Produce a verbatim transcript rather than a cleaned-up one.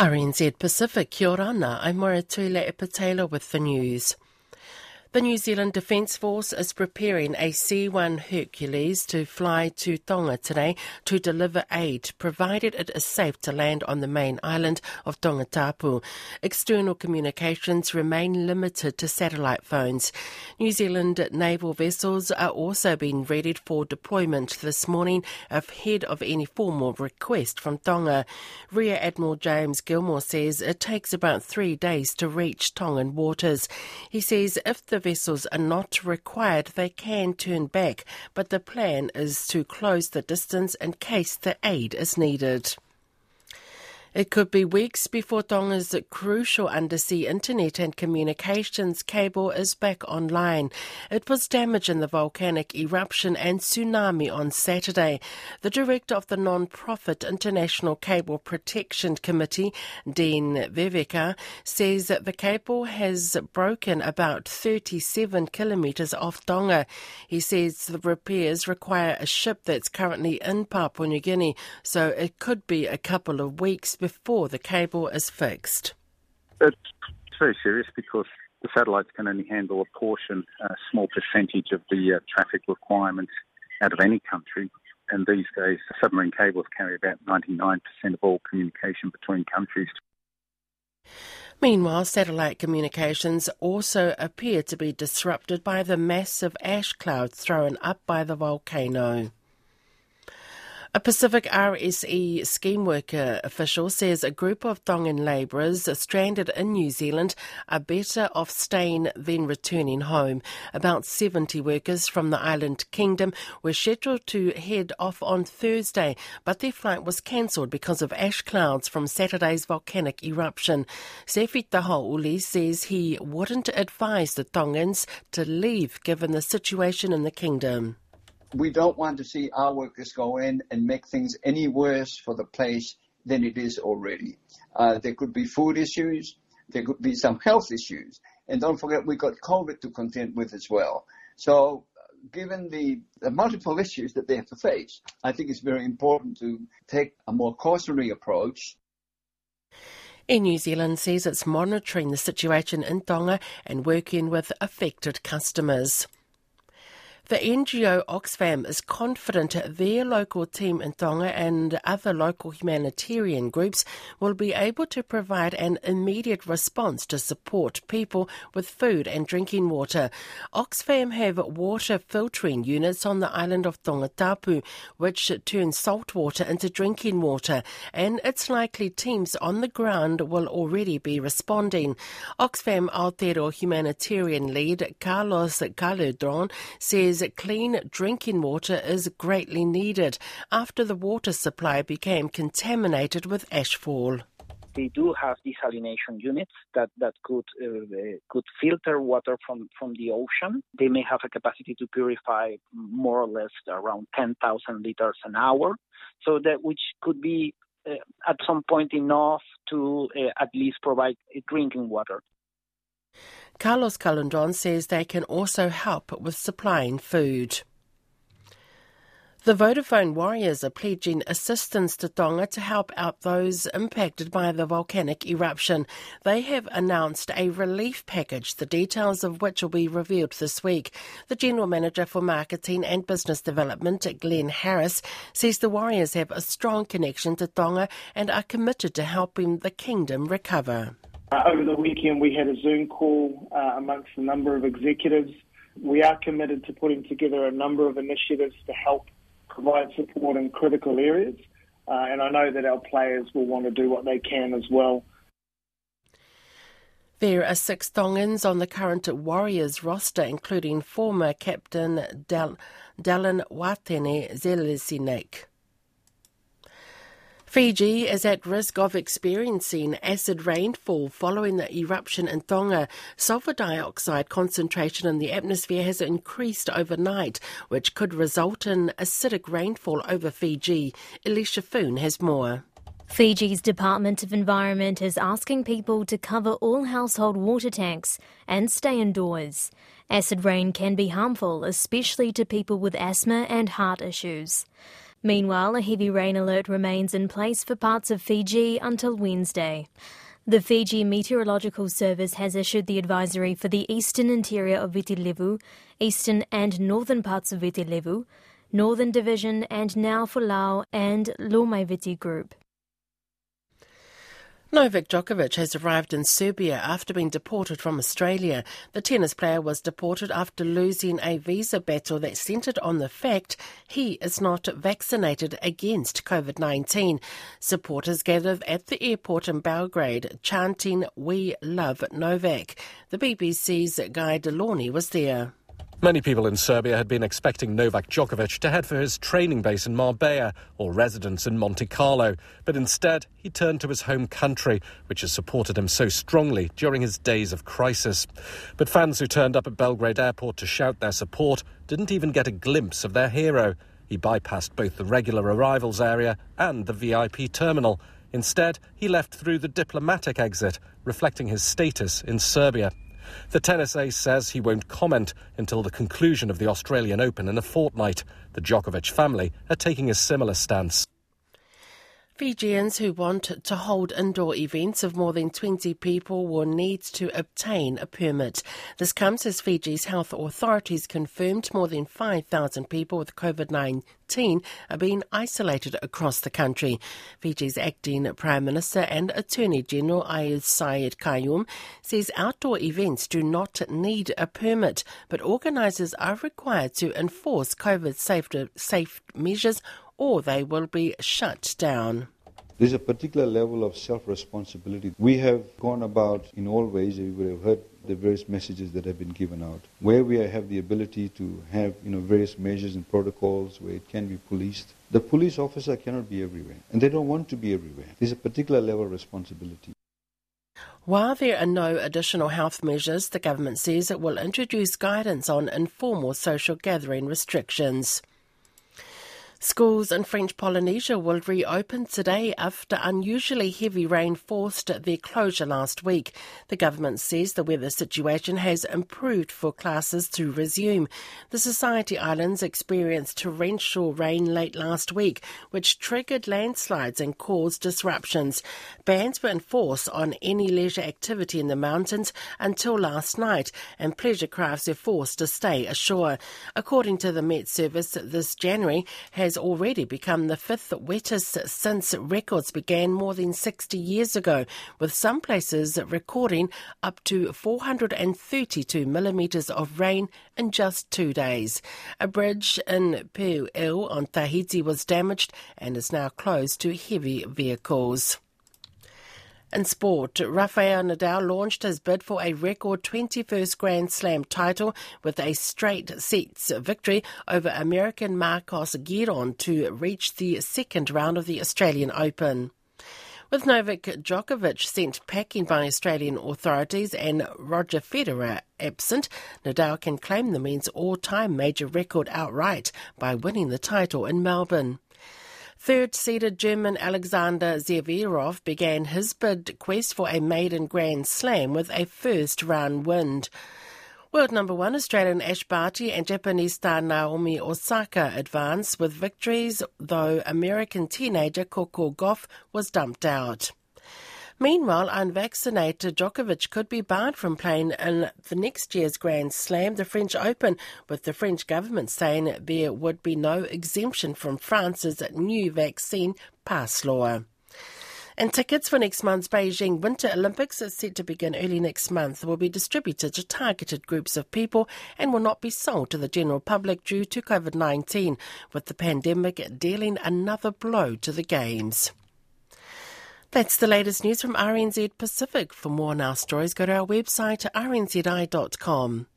R N Z Pacific, kia ora ana, I'm Moratule Epatela with the news. The New Zealand Defence Force is preparing a C one Hercules to fly to Tonga today to deliver aid, provided it is safe to land on the main island of Tongatapu. External communications remain limited to satellite phones. New Zealand naval vessels are also being readied for deployment this morning ahead of any formal request from Tonga. Rear Admiral James Gilmore says it takes about three days to reach Tongan waters. He says if the vessels are not required, they can turn back, but the plan is to close the distance in case the aid is needed. It could be weeks before Tonga's crucial undersea internet and communications cable is back online. It was damaged in the volcanic eruption and tsunami on Saturday. The director of the non-profit International Cable Protection Committee, Dean Veveka, says that the cable has broken about thirty-seven kilometres off Tonga. He says the repairs require a ship that's currently in Papua New Guinea, so it could be a couple of weeks before the cable is fixed. It's very serious because the satellites can only handle a portion, a small percentage of the uh, traffic requirements out of any country. And these days, submarine cables carry about ninety-nine percent of all communication between countries. Meanwhile, satellite communications also appear to be disrupted by the massive ash clouds thrown up by the volcano. A Pacific R S E scheme worker official says a group of Tongan labourers stranded in New Zealand are better off staying than returning home. About seventy workers from the island kingdom were scheduled to head off on Thursday, but their flight was cancelled because of ash clouds from Saturday's volcanic eruption. Sefi Tahouli says he wouldn't advise the Tongans to leave given the situation in the kingdom. We don't want to see our workers go in and make things any worse for the place than it is already. Uh, there could be food issues, there could be some health issues, and don't forget we got COVID to contend with as well. So given the, the multiple issues that they have to face, I think it's very important to take a more cautionary approach. Air New Zealand says it's monitoring the situation in Tonga and working with affected customers. The N G O Oxfam is confident their local team in Tonga and other local humanitarian groups will be able to provide an immediate response to support people with food and drinking water. Oxfam have water filtering units on the island of Tongatapu, which turn salt water into drinking water, and it's likely teams on the ground will already be responding. Oxfam Aotearoa humanitarian lead Carlos Caludron says clean drinking water is greatly needed after the water supply became contaminated with ashfall. They do have desalination units that, that could uh, could filter water from, from the ocean. They may have a capacity to purify more or less around ten thousand litres an hour, so that which could be uh, at some point enough to uh, at least provide drinking water. Carlos Calundron says they can also help with supplying food. The Vodafone Warriors are pledging assistance to Tonga to help out those impacted by the volcanic eruption. They have announced a relief package, the details of which will be revealed this week. The General Manager for Marketing and Business Development, Glenn Harris, says the Warriors have a strong connection to Tonga and are committed to helping the kingdom recover. Uh, over the weekend, we had a Zoom call uh, amongst a number of executives. We are committed to putting together a number of initiatives to help provide support in critical areas, uh, and I know that our players will want to do what they can as well. There are six Tongans on the current Warriors roster, including former captain Dal- Dallin Watene Zelesinek. Fiji is at risk of experiencing acid rainfall following the eruption in Tonga. Sulfur dioxide concentration in the atmosphere has increased overnight, which could result in acidic rainfall over Fiji. Elisha Foon has more. Fiji's Department of Environment is asking people to cover all household water tanks and stay indoors. Acid rain can be harmful, especially to people with asthma and heart issues. Meanwhile, a heavy rain alert remains in place for parts of Fiji until Wednesday. The Fiji Meteorological Service has issued the advisory for the eastern interior of Viti Levu, eastern and northern parts of Viti Levu, Northern Division, and now for Lau and Lomaiviti Group. Novak Djokovic has arrived in Serbia after being deported from Australia. The tennis player was deported after losing a visa battle that centred on the fact he is not vaccinated against COVID nineteen. Supporters gathered at the airport in Belgrade chanting, "We love Novak." The B B C's Guy Delorney was there. Many people in Serbia had been expecting Novak Djokovic to head for his training base in Marbella or residence in Monte Carlo, but instead he turned to his home country, which has supported him so strongly during his days of crisis. But fans who turned up at Belgrade Airport to shout their support didn't even get a glimpse of their hero. He bypassed both the regular arrivals area and the V I P terminal. Instead, he left through the diplomatic exit, reflecting his status in Serbia. The tennis ace says he won't comment until the conclusion of the Australian Open in a fortnight. The Djokovic family are taking a similar stance. Fijians who want to hold indoor events of more than twenty people will need to obtain a permit. This comes as Fiji's health authorities confirmed more than five thousand people with COVID nineteen are being isolated across the country. Fiji's acting Prime Minister and Attorney General Ais Said Qayyum says outdoor events do not need a permit, but organisers are required to enforce COVID safe, safe measures or they will be shut down. There's a particular level of self-responsibility. We have gone about in all ways. You would have heard the various messages that have been given out. Where we have the ability to have, you know, various measures and protocols where it can be policed, the police officer cannot be everywhere, and they don't want to be everywhere. There's a particular level of responsibility. While there are no additional health measures, the government says it will introduce guidance on informal social gathering restrictions. Schools in French Polynesia will reopen today after unusually heavy rain forced their closure last week. The government says the weather situation has improved for classes to resume. The Society Islands experienced torrential rain late last week, which triggered landslides and caused disruptions. Bans were enforced on any leisure activity in the mountains until last night, and pleasure crafts were forced to stay ashore. According to the Met Service, this January has already become the fifth wettest since records began more than sixty years ago, with some places recording up to four hundred thirty-two millimetres of rain in just two days. A bridge in Peuil on Tahiti was damaged and is now closed to heavy vehicles. In sport, Rafael Nadal launched his bid for a record twenty-first Grand Slam title with a straight sets victory over American Marcos Giron to reach the second round of the Australian Open. With Novak Djokovic sent packing by Australian authorities and Roger Federer absent, Nadal can claim the men's all-time major record outright by winning the title in Melbourne. Third-seeded German Alexander Zverev began his bid quest for a maiden Grand Slam with a first-round win. World number one Australian Ash Barty and Japanese star Naomi Osaka advanced with victories, though American teenager Coco Gauff was dumped out. Meanwhile, unvaccinated Djokovic could be barred from playing in the next year's Grand Slam, the French Open, with the French government saying there would be no exemption from France's new vaccine pass law. And tickets for next month's Beijing Winter Olympics are set to begin early next month will be distributed to targeted groups of people and will not be sold to the general public due to COVID nineteen, with the pandemic dealing another blow to the Games. That's the latest news from R N Z Pacific. For more on our stories, go to our website at r n z i dot com.